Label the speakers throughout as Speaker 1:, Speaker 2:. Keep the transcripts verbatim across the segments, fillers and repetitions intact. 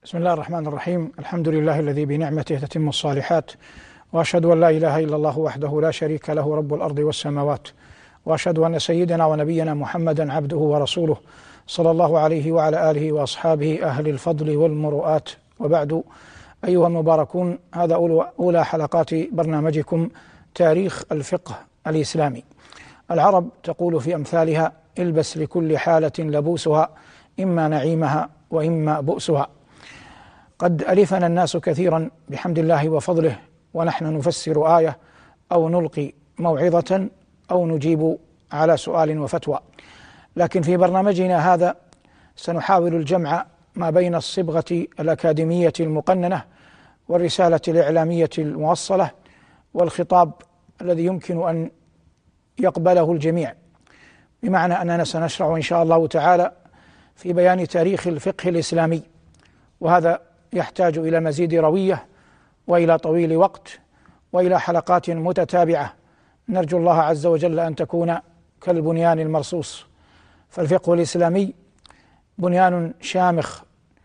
Speaker 1: بسم الله الرحمن الرحيم. الحمد لله الذي بنعمته تتم الصالحات، وأشهد أن لا إله إلا الله وحده لا شريك له رب الأرض والسماوات، وأشهد أن سيدنا ونبينا محمدا عبده ورسوله صلى الله عليه وعلى آله وأصحابه أهل الفضل والمروءات، وبعد. أيها المباركون، هذا أولى حلقات برنامجكم تاريخ الفقه الإسلامي. العرب تقول في أمثالها: البس لكل حالة لبوسها، إما نعيمها وإما بؤسها. قد ألفنا الناس كثيرا بحمد الله وفضله، ونحن نفسر آية أو نلقي موعظة أو نجيب على سؤال وفتوى، لكن في برنامجنا هذا سنحاول الجمع ما بين الصبغة الأكاديمية المقننة والرسالة الإعلامية الموصلة والخطاب الذي يمكن أن يقبله الجميع، بمعنى أننا سنشرع إن شاء الله تعالى في بيان تاريخ الفقه الإسلامي، وهذا يحتاج إلى مزيد روية وإلى طويل وقت وإلى حلقات متتابعة. نرجو الله عز وجل أن تكون كالبنيان المرصوص، فالفقه الإسلامي بنيان شامخ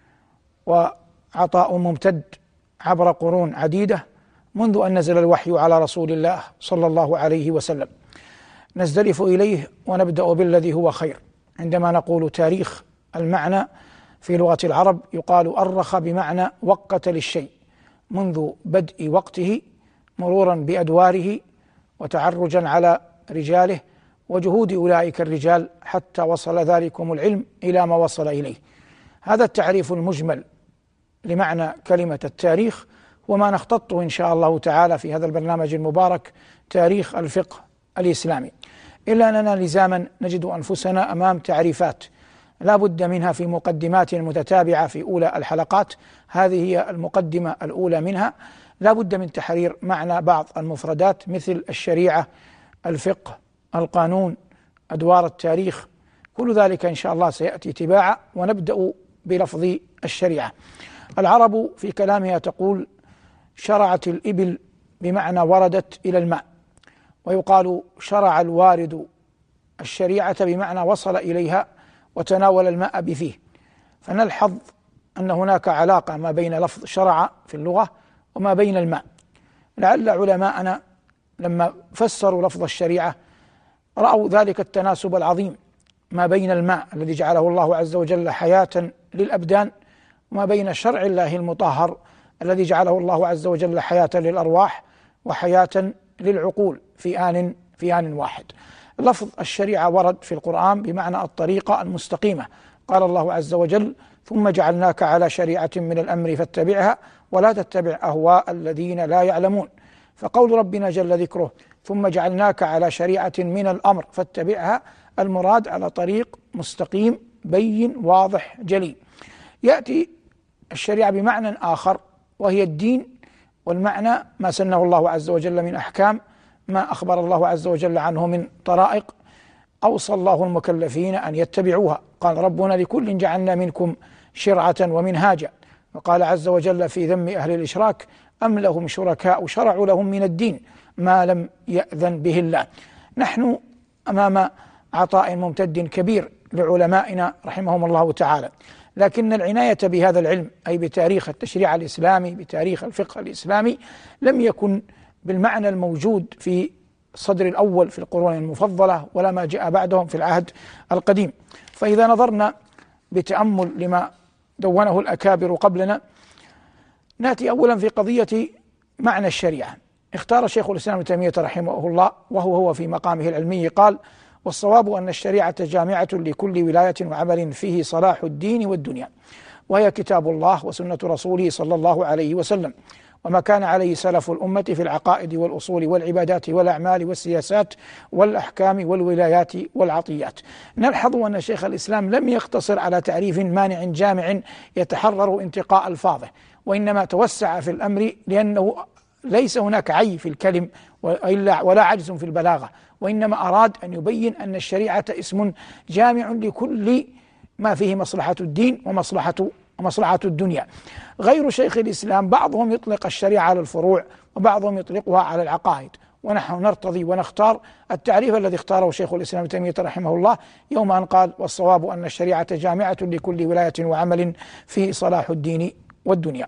Speaker 1: وعطاء ممتد عبر قرون عديدة منذ أن نزل الوحي على رسول الله صلى الله عليه وسلم. نزدلف إليه ونبدأ بالذي هو خير. عندما نقول تاريخ، المعنى في لغة العرب يقال أرخ بمعنى وقت للشيء منذ بدء وقته، مرورا بأدواره وتعرجا على رجاله وجهود أولئك الرجال حتى وصل ذلكم العلم إلى ما وصل إليه. هذا التعريف المجمل لمعنى كلمة التاريخ، وما نختطه إن شاء الله تعالى في هذا البرنامج المبارك تاريخ الفقه الإسلامي. إلا أننا لزاما نجد أنفسنا أمام تعريفات لا بد منها في مقدمات متتابعة في أولى الحلقات. هذه هي المقدمة الأولى منها. لا بد من تحرير معنى بعض المفردات مثل الشريعة، الفقه، القانون، أدوار التاريخ، كل ذلك إن شاء الله سيأتي تباعا، ونبدأ بلفظ الشريعة. العرب في كلامها تقول: شرعت الإبل بمعنى وردت إلى الماء، ويقال شرع الوارد الشريعة بمعنى وصل إليها وتناول الماء بفيه. فنلحظ أن هناك علاقة ما بين لفظ شرع في اللغة وما بين الماء. لعل علماءنا لما فسروا لفظ الشريعة رأوا ذلك التناسب العظيم ما بين الماء الذي جعله الله عز وجل حياة للأبدان، وما بين شرع الله المطهر الذي جعله الله عز وجل حياة للأرواح وحياة للعقول في آن في آن واحد. لفظ الشريعة ورد في القرآن بمعنى الطريقة المستقيمة. قال الله عز وجل: ثم جعلناك على شريعة من الأمر فاتبعها ولا تتبع أهواء الذين لا يعلمون. فقول ربنا جل ذكره: ثم جعلناك على شريعة من الأمر فاتبعها، المراد على طريق مستقيم بين واضح جلي. يأتي الشريعة بمعنى آخر وهي الدين، والمعنى ما سنه الله عز وجل من أحكام، ما أخبر الله عز وجل عنه من طرائق أوصى الله المكلفين أن يتبعوها. قال: ربنا لكل جعلنا منكم شرعة ومنهاجا. وقال عز وجل في ذم أهل الإشراك: أم لهم شركاء شرعوا لهم من الدين ما لم يأذن به الله. نحن أمام عطاء ممتد كبير لعلمائنا رحمهم الله تعالى، لكن العناية بهذا العلم أي بتاريخ التشريع الإسلامي، بتاريخ الفقه الإسلامي، لم يكن بالمعنى الموجود في الصدر الأول في القرون المفضلة ولا ما جاء بعدهم في العهد القديم. فإذا نظرنا بتأمل لما دونه الأكابر قبلنا، نأتي أولا في قضية معنى الشريعة. اختار شيخ الإسلام ابن تيمية رحمه الله وهو هو في مقامه العلمي قال: والصواب أن الشريعة جامعة لكل ولاية وعمل فيه صلاح الدين والدنيا، وهي كتاب الله وسنة رسوله صلى الله عليه وسلم، وما كان عليه سلف الأمة في العقائد والأصول والعبادات والأعمال والسياسات والأحكام والولايات والعطيات. نلحظ أن شيخ الإسلام لم يقتصر على تعريف مانع جامع يتحرر انتقاء ألفاظه، وإنما توسع في الأمر، لأنه ليس هناك عي في الكلم ولا عجز في البلاغة، وإنما أراد أن يبين أن الشريعة اسم جامع لكل ما فيه مصلحة الدين ومصلحة ومصلحة الدنيا. غير شيخ الإسلام بعضهم يطلق الشريعة على الفروع وبعضهم يطلقها على العقائد، ونحن نرتضي ونختار التعريف الذي اختاره شيخ الإسلام ابن تيمية رحمه الله يوم أن قال: والصواب أن الشريعة جامعة لكل ولاية وعمل فيه صلاح الدين والدنيا.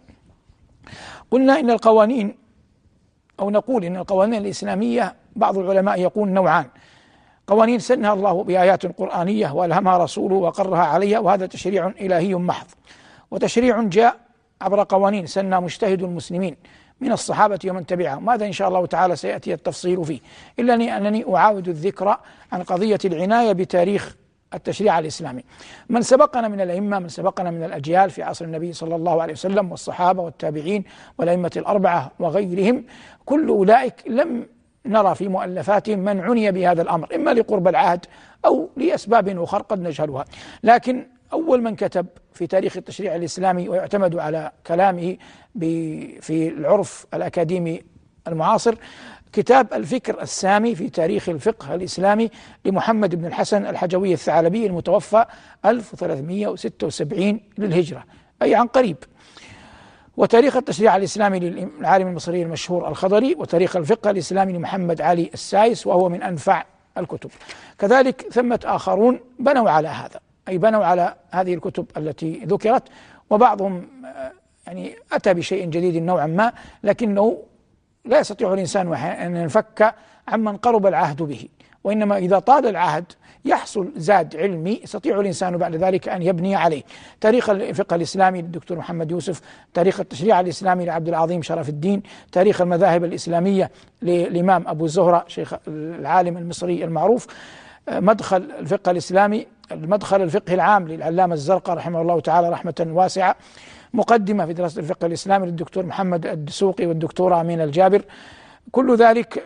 Speaker 1: قلنا إن القوانين، أو نقول إن القوانين الإسلامية بعض العلماء يقول نوعان: قوانين سنها الله بآيات قرآنية وألهمها رسوله وقرها عليها، وهذا تشريع إلهي محض، وتشريع جاء عبر قوانين سنها مجتهد المسلمين من الصحابة ومن تبعهم. هذا إن شاء الله تعالى سيأتي التفصيل فيه، إلا أنني أعاود الذكر عن قضية العناية بتاريخ التشريع الإسلامي. من سبقنا من الأئمة، من سبقنا من الأجيال في عصر النبي صلى الله عليه وسلم والصحابة والتابعين والأئمة الأربعة وغيرهم، كل أولئك لم نرى في مؤلفاتهم من عني بهذا الأمر، إما لقرب العهد أو لأسباب أخرى قد نجهلها. لكن أول من كتب في تاريخ التشريع الإسلامي ويعتمد على كلامه في العرف الأكاديمي المعاصر كتاب الفكر السامي في تاريخ الفقه الإسلامي لمحمد بن الحسن الحجوي الثعلبي المتوفى ألف وثلاثمئة وستة وسبعين للهجرة، أي عن قريب. وتاريخ التشريع الإسلامي للعالم المصري المشهور الخضري، وتاريخ الفقه الإسلامي لمحمد علي السايس، وهو من أنفع الكتب. كذلك ثمة آخرون بنوا على هذا، أي بنوا على هذه الكتب التي ذكرت، وبعضهم يعني أتى بشيء جديد نوعا ما، لكنه لا يستطيع الإنسان أن ينفك عمن قرب العهد به، وإنما إذا طال العهد يحصل زاد علمي يستطيع الإنسان بعد ذلك أن يبني عليه. تاريخ الفقه الإسلامي للدكتور محمد يوسف، تاريخ التشريع الإسلامي لعبد العظيم شرف الدين، تاريخ المذاهب الإسلامية للإمام أبو زهرة شيخ العالم المصري المعروف، مدخل الفقه الإسلامي، المدخل الفقه العام للعلامة الزرقاء رحمه الله تعالى رحمة واسعة، مقدمة في دراسة الفقه الإسلامي للدكتور محمد الدسوقي والدكتورة أمين الجابر. كل ذلك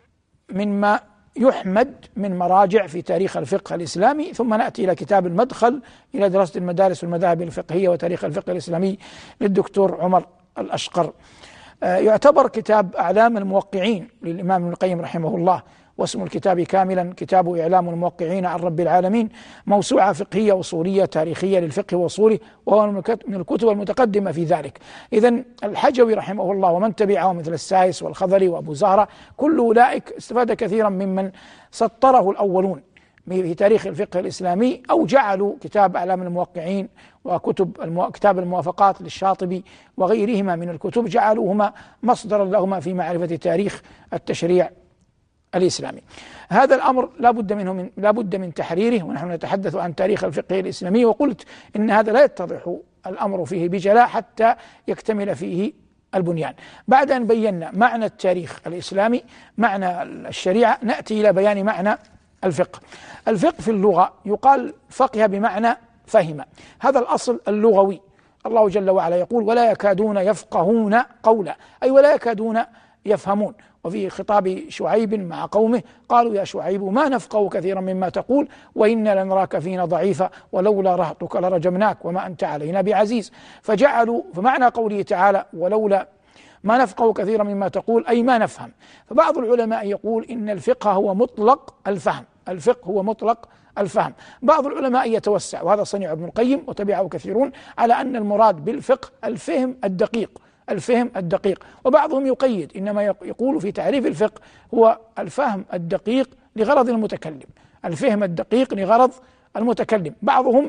Speaker 1: مما يحمد من مراجع في تاريخ الفقه الإسلامي. ثم نأتي إلى كتاب المدخل إلى دراسة المدارس والمذاهب الفقهية وتاريخ الفقه الإسلامي للدكتور عمر الأشقر. يعتبر كتاب أعلام الموقعين للإمام ابن القيم رحمه الله، واسم الكتاب كاملا كتاب إعلام الموقعين عن رب العالمين، موسوعة فقهية أصولية تاريخية للفقه وأصوله، وهو من الكتب المتقدمة في ذلك. إذن الحجوي رحمه الله ومن تبعه مثل السايس والخضري وأبو زهرة، كل أولئك استفاد كثيرا ممن سطره الأولون في تاريخ الفقه الإسلامي، أو جعلوا كتاب أعلام الموقعين وكتب المو... كتاب الموافقات للشاطبي وغيرهما من الكتب جعلوهما مصدرا لهما في معرفة تاريخ التشريع الإسلامي. هذا الأمر لا بد منه من لا بد من تحريره، ونحن نتحدث عن تاريخ الفقه الإسلامي، وقلت إن هذا لا يتضح الأمر فيه بجلاء حتى يكتمل فيه البنيان. بعد أن بينا معنى التاريخ الإسلامي، معنى الشريعة، نأتي إلى بيان معنى الفقه. الفقه في اللغة يقال فقه بمعنى فهم، هذا الأصل اللغوي. الله جل وعلا يقول: ولا يكادون يفقهون قولا، أي ولا يكادون يفهمون. وفي خطاب شعيب مع قومه قالوا: يا شعيب ما نفقه كثيرا مما تقول وإنا لنراك فينا ضعيفا ولولا رهطك لرجمناك وما أنت علينا بعزيز. فجعلوا فمعنى قوله تعالى ولولا ما نفقه كثيرا مما تقول أي ما نفهم. فبعض العلماء يقول إن الفقه هو مطلق الفهم، الفقه هو مطلق الفهم. بعض العلماء يتوسع، وهذا صنيع ابن القيم وتبعه كثيرون، على أن المراد بالفقه الفهم الدقيق، الفهم الدقيق. وبعضهم يقيد، إنما يقول في تعريف الفقه هو الفهم الدقيق لغرض المتكلم، الفهم الدقيق لغرض المتكلم. بعضهم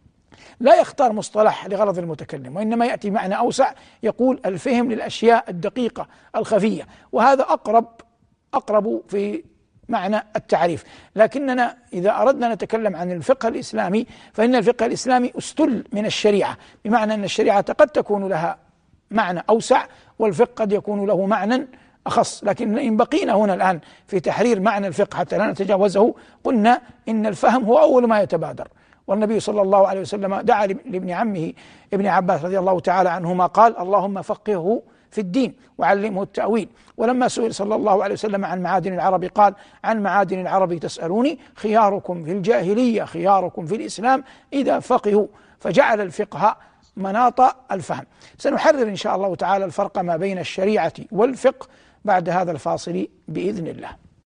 Speaker 1: لا يختار مصطلح لغرض المتكلم، وإنما يأتي معنى أوسع يقول الفهم للأشياء الدقيقة الخفية، وهذا أقرب أقرب في معنى التعريف. لكننا إذا أردنا أن نتكلم عن الفقه الإسلامي فإن الفقه الإسلامي استل من الشريعة، بمعنى أن الشريعة قد تكون لها معنى أوسع والفقه قد يكون له معنى أخص. لكن إن بقينا هنا الآن في تحرير معنى الفقه حتى لا نتجاوزه، قلنا إن الفهم هو أول ما يتبادر. والنبي صلى الله عليه وسلم دعا لابن عمه ابن عباس رضي الله تعالى عنهما قال: اللهم فقهه في الدين وعلمه التأويل. ولما سئل صلى الله عليه وسلم عن معادن العرب قال: عن معادن العرب تسألوني، خياركم في الجاهلية خياركم في الإسلام إذا فقهوا. فجعل الفقه مناط الفهم. سنحرر إن شاء الله تعالى الفرق ما بين الشريعة والفقه بعد هذا الفاصل بإذن الله.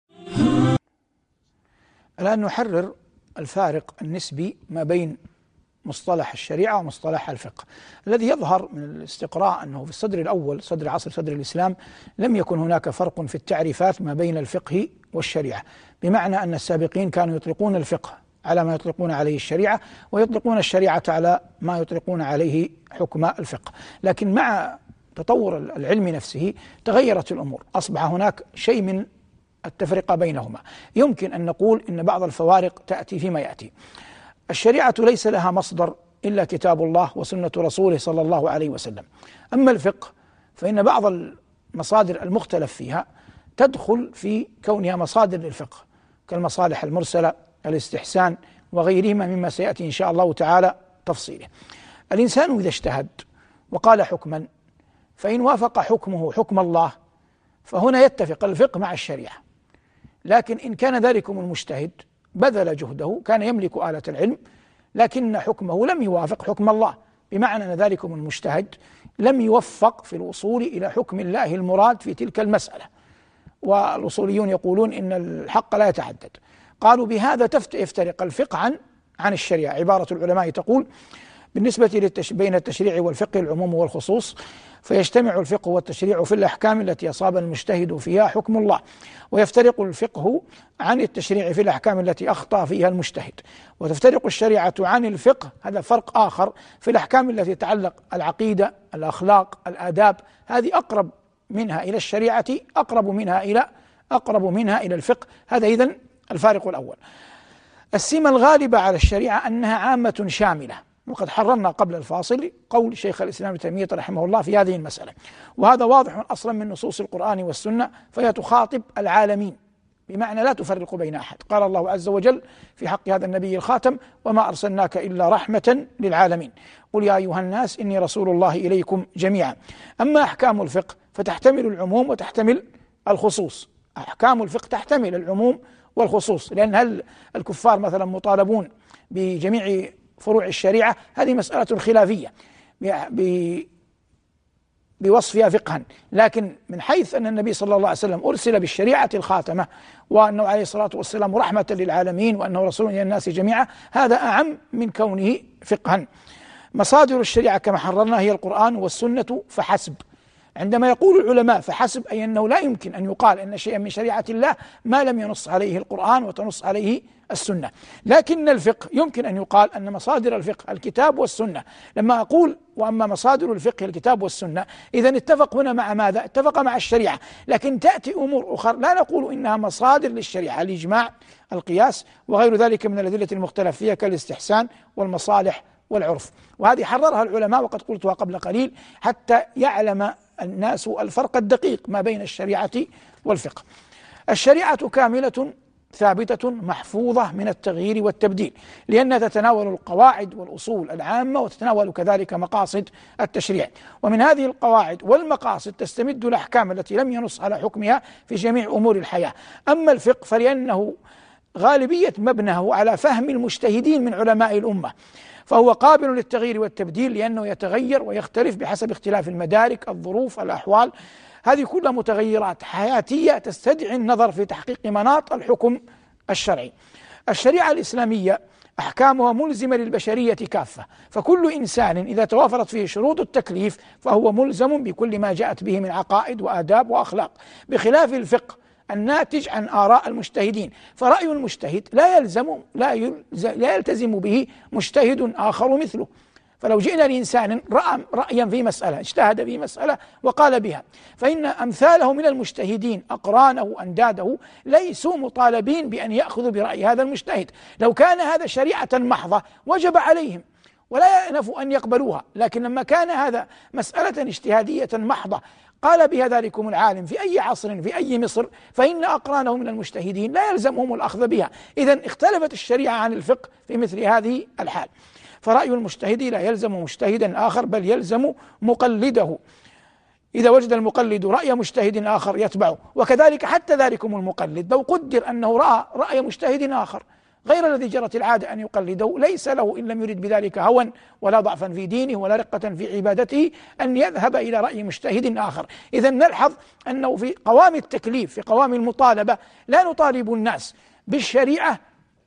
Speaker 1: الآن نحرر الفارق النسبي ما بين مصطلح الشريعة ومصطلح الفقه. الذي يظهر من الاستقراء أنه في الصدر الأول، صدر عصر صدر الإسلام، لم يكن هناك فرق في التعريفات ما بين الفقه والشريعة، بمعنى أن السابقين كانوا يطلقون الفقه على ما يطلقون عليه الشريعة، ويطلقون الشريعة على ما يطلقون عليه حكم الفقه. لكن مع تطور العلم نفسه تغيرت الأمور، أصبح هناك شيء من التفرقة بينهما. يمكن أن نقول إن بعض الفوارق تأتي فيما يأتي. الشريعة ليس لها مصدر إلا كتاب الله وسنة رسوله صلى الله عليه وسلم. أما الفقه فإن بعض المصادر المختلف فيها تدخل في كونها مصادر للفقه، كالمصالح المرسلة، الاستحسان، وغيرهما مما سيأتي إن شاء الله تعالى تفصيله. الإنسان إذا اجتهد وقال حكما، فإن وافق حكمه حكم الله فهنا يتفق الفقه مع الشريعة. لكن إن كان ذلكم المجتهد بذل جهده، كان يملك آلة العلم، لكن حكمه لم يوافق حكم الله، بمعنى أن ذلكم المجتهد لم يوفق في الوصول إلى حكم الله المراد في تلك المسألة. والأصوليون يقولون إن الحق لا يتعدد. قالوا بهذا يفترق الفقه عن عن الشريعة. عبارة العلماء تقول: بالنسبة للتش... بين التشريع والفقه العموم والخصوص، فيجتمع الفقه والتشريع في الأحكام التي أصاب المجتهد فيها حكم الله، ويفترق الفقه عن التشريع في الأحكام التي أخطأ فيها المجتهد، وتفترق الشريعة عن الفقه، هذا فرق آخر، في الأحكام التي تتعلق العقيدة، الأخلاق، الآداب، هذه أقرب منها إلى الشريعة، أقرب منها إلى أقرب منها إلى الفقه. هذا إذن الفارق الأول. السمة الغالبة على الشريعة أنها عامة شاملة، وقد حررنا قبل الفاصل قول شيخ الإسلام ابن تيمية رحمه الله في هذه المسألة، وهذا واضح أصلا من نصوص القرآن والسنة، فهي تخاطب العالمين، بمعنى لا تفرق بين أحد. قال الله عز وجل في حق هذا النبي الخاتم: وما أرسلناك إلا رحمة للعالمين، قل يا أيها الناس إني رسول الله إليكم جميعا. أما أحكام الفقه فتحتمل العموم وتحتمل الخصوص. أحكام الفقه تحتمل العموم والخصوص، لأن هل الكفار مثلا مطالبون بجميع فروع الشريعة؟ هذه مسألة خلافية بوصفها فقها. لكن من حيث أن النبي صلى الله عليه وسلم أرسل بالشريعة الخاتمة، وأنه عليه الصلاة والسلام رحمة للعالمين، وأنه رسول إلى الناس جميعا، هذا أعم من كونه فقها. مصادر الشريعة كما حررنا هي القرآن والسنة فحسب. عندما يقول العلماء فحسب، أي أنه لا يمكن أن يقال أن شيئا من شريعة الله ما لم ينص عليه القرآن وتنص عليه السنة. لكن الفقه يمكن أن يقال أن مصادر الفقه الكتاب والسنة. لما أقول وأما مصادر الفقه الكتاب والسنة، إذن اتفق هنا مع ماذا؟ اتفق مع الشريعة. لكن تأتي أمور أخرى لا نقول إنها مصادر للشريعة، الإجماع، القياس، وغير ذلك من الأدلة المختلف فيها كالاستحسان والمصالح والعرف. وهذه حررها العلماء، وقد قلتها قبل قليل، حتى يعلم الناس الفرق الدقيق ما بين الشريعة والفقه. الشريعة كاملة ثابتة محفوظة من التغيير والتبديل، لأنها تتناول القواعد والأصول العامة، وتتناول كذلك مقاصد التشريع. ومن هذه القواعد والمقاصد تستمد الأحكام التي لم ينص على حكمها في جميع أمور الحياة. أما الفقه فلأنه غالبية مبناه على فهم المجتهدين من علماء الأمة، فهو قابل للتغيير والتبديل، لأنه يتغير ويختلف بحسب اختلاف المدارك، الظروف، الأحوال. هذه كلها متغيرات حياتية تستدعي النظر في تحقيق مناط الحكم الشرعي. الشريعة الإسلامية أحكامها ملزمة للبشرية كافة، فكل إنسان إذا توافرت فيه شروط التكليف فهو ملزم بكل ما جاءت به من عقائد وآداب وأخلاق، بخلاف الفقه الناتج عن آراء المجتهدين، فرأي المجتهد لا يلزم لا, يلزم لا يلتزم به مجتهد آخر مثله. فلو جئنا لإنسان رأى رأيا في مسألة، اجتهد في مسألة وقال بها، فإن أمثاله من المجتهدين أقرانه وأنداده ليسوا مطالبين بأن يأخذوا برأي هذا المجتهد. لو كان هذا شريعة محضة وجب عليهم ولا ينفوا أن يقبلوها، لكن لما كان هذا مسألة اجتهادية محضة قال بها ذلكم العالم في أي عصر في أي مصر، فإن أقرانه من المجتهدين لا يلزمهم الأخذ بها. إذن اختلفت الشريعة عن الفقه في مثل هذه الحال. فرأي المجتهد لا يلزم مجتهدا آخر، بل يلزم مقلده. إذا وجد المقلد رأي مجتهد آخر يتبعه. وكذلك حتى ذلكم المقلد لو قدر أنه رأى رأي مجتهد آخر غير الذي جرت العادة أن يقلده، ليس له إن لم يرد بذلك هوى ولا ضعفا في دينه ولا رقة في عبادته أن يذهب إلى رأي مجتهد آخر. إذن نلحظ أنه في قوام التكليف، في قوام المطالبة، لا نطالب الناس بالشريعة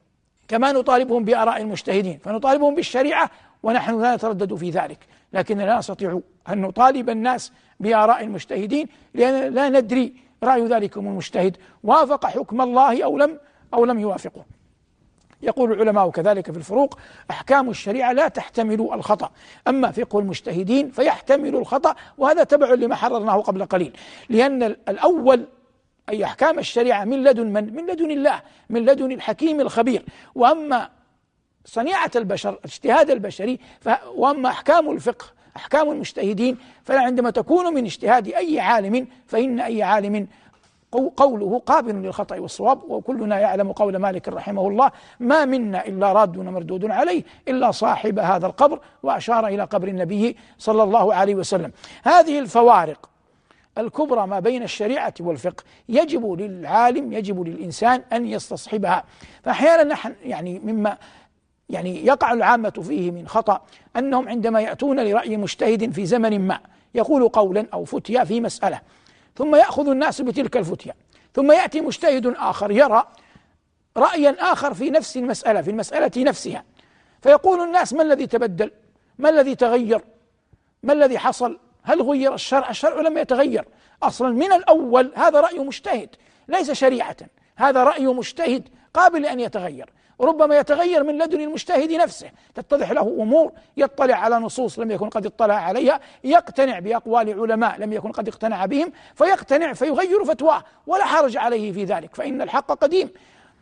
Speaker 1: كما نطالبهم بآراء المجتهدين، فنطالبهم بالشريعة ونحن لا نتردد في ذلك، لكن لا نستطيع أن نطالب الناس بآراء المجتهدين، لأن لا ندري رأي ذلكم المجتهد وافق حكم الله أو لم أو لم يوافقه. يقول العلماء كذلك في الفروق: أحكام الشريعة لا تحتمل الخطأ، أما فقه المجتهدين فيحتمل الخطأ، وهذا تبع لما حررناه قبل قليل، لأن الأول أي أحكام الشريعة من لدن من؟ من لدن الله، من لدن الحكيم الخبير. وأما صنيعة البشر، اجتهاد البشري، وأما أحكام الفقه أحكام المجتهدين فعندما تكون من اجتهاد أي عالم فإن أي عالم قوله قابل للخطأ والصواب. وكلنا يعلم قول مالك رحمه الله: ما منا إلا راد مردود عليه إلا صاحب هذا القبر، وأشار إلى قبر النبي صلى الله عليه وسلم. هذه الفوارق الكبرى ما بين الشريعة والفقه يجب للعالم يجب للإنسان أن يستصحبها. فأحيانا نحن يعني مما يعني يقع العامة فيه من خطأ أنهم عندما يأتون لرأي مجتهد في زمن ما يقول قولا أو فتيا في مسألة، ثم يأخذ الناس بتلك الفتيا، ثم يأتي مجتهد آخر يرى رأيا آخر في نفس المسألة في المسألة نفسها، فيقول الناس: ما الذي تبدل؟ ما الذي تغير؟ ما الذي حصل؟ هل غير الشرع؟ الشرع لم يتغير أصلا من الأول، هذا رأي مجتهد ليس شريعة، هذا رأي مجتهد قابل أن يتغير، ربما يتغير من لدن المجتهد نفسه، تتضح له أمور، يطلع على نصوص لم يكن قد اطلع عليها، يقتنع بأقوال علماء لم يكن قد اقتنع بهم، فيقتنع فيغير فتواه، ولا حرج عليه في ذلك، فإن الحق قديم.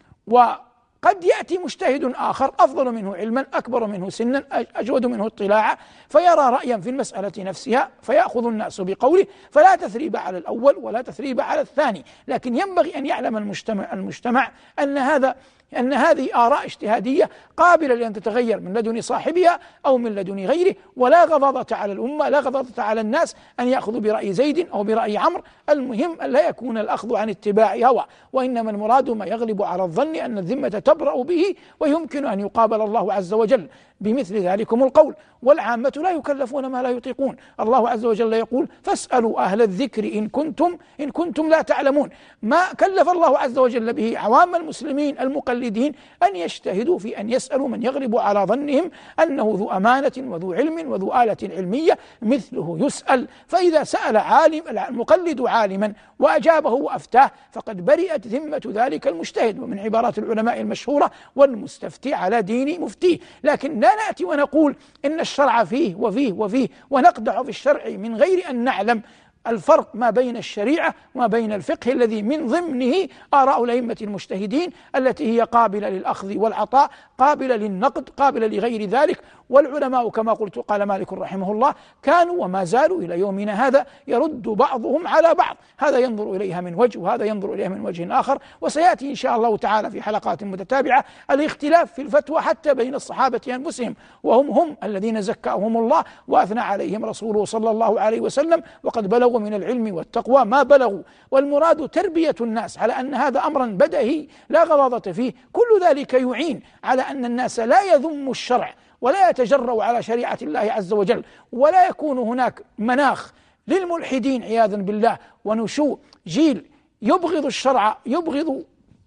Speaker 1: وقد يأتي مجتهد آخر أفضل منه علما، أكبر منه سنا، أجود منه اطلاعا، فيرى رأيا في المسألة نفسها فيأخذ الناس بقوله، فلا تثريب على الأول ولا تثريب على الثاني. لكن ينبغي أن يعلم المجتمع, المجتمع أن هذا أن هذه آراء اجتهادية قابلة لأن تتغير من لدن صاحبها أو من لدن غيره، ولا غضاضة على الأمة، لا غضاضة على الناس أن يأخذوا برأي زيد أو برأي عمرو. المهم أن لا يكون الأخذ عن اتباع هوى، وإنما المراد ما يغلب على الظن أن الذمة تبرأ به، ويمكن أن يقابل الله عز وجل بمثل ذلكم القول. والعامة لا يكلفون ما لا يطيقون. الله عز وجل يقول: فاسألوا أهل الذكر إن كنتم إن كنتم لا تعلمون. ما كلف الله عز وجل به عوام المسلمين المقلدين أن يجتهدوا في أن يسألوا من يغلب على ظنهم أنه ذو أمانة وذو علم وذو آلة علمية مثله يسأل. فإذا سأل عالم المقلد عالما وأجابه وأفتاه فقد برئت ذمة ذلك المجتهد. ومن عبارات العلماء المشهورة: والمستفتي على دين مفتيه. لكن لا نأتي ونقول إن الشرع فيه وفيه وفيه ونقدح في الشرع من غير أن نعلم الفرق ما بين الشريعة وما بين الفقه الذي من ضمنه آراء الأئمة المجتهدين التي هي قابلة للأخذ والعطاء، قابلة للنقد، قابلة لغير ذلك. والعلماء كما قلت قال مالك رحمه الله كانوا وما زالوا إلى يومنا هذا يرد بعضهم على بعض، هذا ينظر إليها من وجه وهذا ينظر إليها من وجه آخر. وسيأتي إن شاء الله تعالى في حلقات متتابعة الاختلاف في الفتوى حتى بين الصحابة أنفسهم، وهم هم الذين زكاهم الله وأثنى عليهم رسوله صلى الله عليه وسلم، وقد بلغوا من العلم والتقوى ما بلغوا. والمراد تربية الناس على أن هذا أمرا بدهي لا غضاضة فيه. كل ذلك يعين على أن الناس لا يذم الشرع ولا يتجرؤ على شريعة الله عز وجل، ولا يكون هناك مناخ للملحدين عياذا بالله، ونشوء جيل يبغض الشرع، يبغض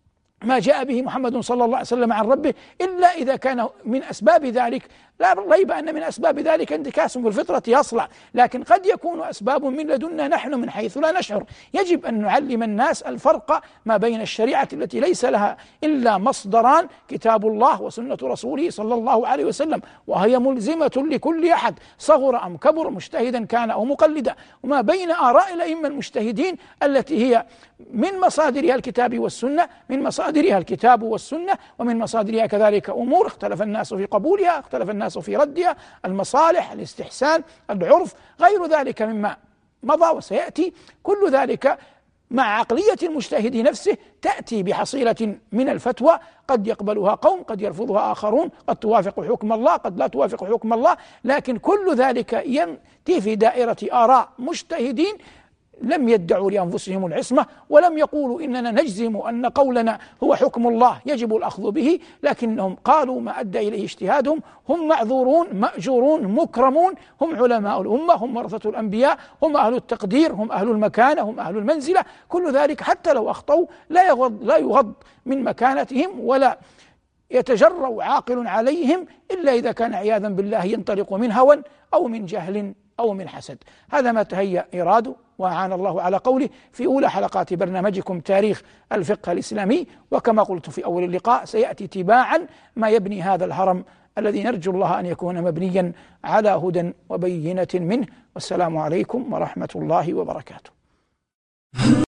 Speaker 1: ما جاء به محمد صلى الله عليه وسلم عن ربه، إلا إذا كان من أسباب ذلك، لا ريب أن من أسباب ذلك انتكاس في الفطرة يصلع، لكن قد يكون أسباب من لدنا نحن من حيث لا نشعر. يجب أن نعلم الناس الفرق ما بين الشريعة التي ليس لها إلا مصدران: كتاب الله وسنة رسوله صلى الله عليه وسلم، وهي ملزمة لكل أحد صغر أم كبر، مجتهدا كان أو مقلدا، وما بين آراء الأئمة المجتهدين التي هي من مصادرها الكتاب والسنة، من مصادرها الكتاب والسنة ومن مصادرها كذلك أمور اختلف الناس في قبولها، اختلف الناس في ردها، المصالح، الاستحسان، العرف، غير ذلك مما مضى وسيأتي. كل ذلك مع عقلية المجتهد نفسه تأتي بحصيلة من الفتوى، قد يقبلها قوم، قد يرفضها آخرون، قد توافق حكم الله، قد لا توافق حكم الله، لكن كل ذلك ينتهي في دائرة آراء مجتهدين لم يدعوا لأنفسهم العصمة، ولم يقولوا إننا نجزم أن قولنا هو حكم الله يجب الأخذ به، لكنهم قالوا ما أدى إليه اجتهادهم. هم معذورون مأجورون مكرمون، هم علماء الأمة، هم ورثة الأنبياء، هم أهل التقدير، هم أهل المكانة، هم أهل المنزلة. كل ذلك حتى لو أخطأوا لا يغض, لا يغض من مكانتهم ولا يتجرأ عاقل عليهم، إلا إذا كان عياذا بالله ينطلق من هوى أو من جهل أو من حسد. هذا ما تهيأ إراده وأعان الله على قوله في أولى حلقات برنامجكم تاريخ الفقه الإسلامي. وكما قلت في أول اللقاء سيأتي تباعا ما يبني هذا الهرم الذي نرجو الله أن يكون مبنيا على هدى وبينة منه. والسلام عليكم ورحمة الله وبركاته.